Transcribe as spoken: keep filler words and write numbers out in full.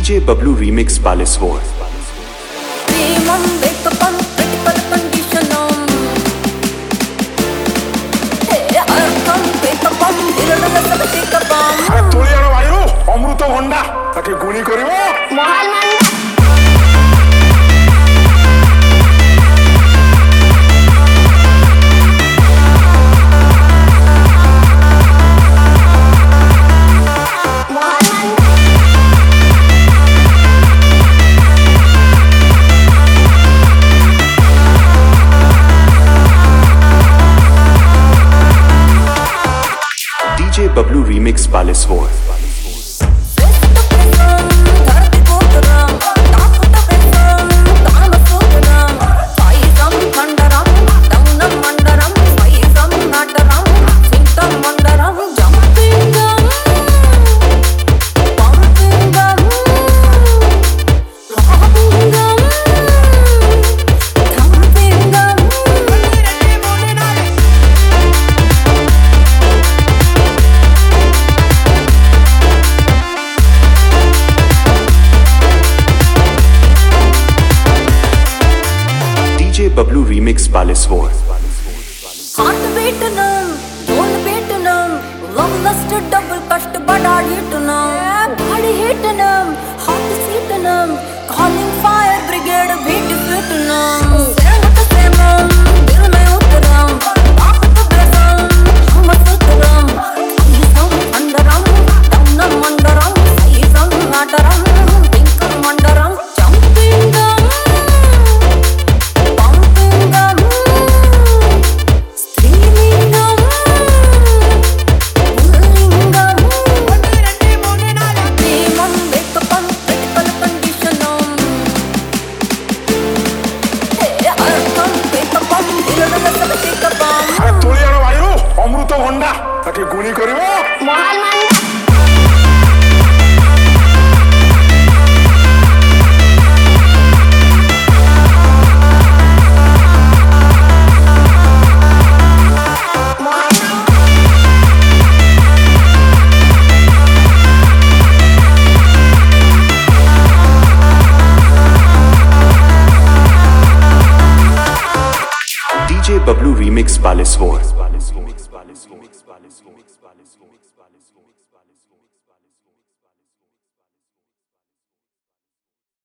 D J Bablu Remix Palace War. অমৃত ভন্ডা তাকে গুণী করিব D J Bablu Remix Palace War. D J Bablu Remix Palace War. Heart beatinum, soul beatinum, love lust double kast bada hitinum, body hitinum, heart seatinum, calling fire brigade beat fitinum. Sengat semam, dil mein utram, baat to besam, hum sutram, isam andaram, tamnam mandaram, isam nataram, tinkam mandaram, jumping gum. অমৃত ভন্ডা তাকে গুণী করিব D J Bablu Remix Palace War. Palace War. Palace War. Palace War. Palace War. Palace War. Palace War.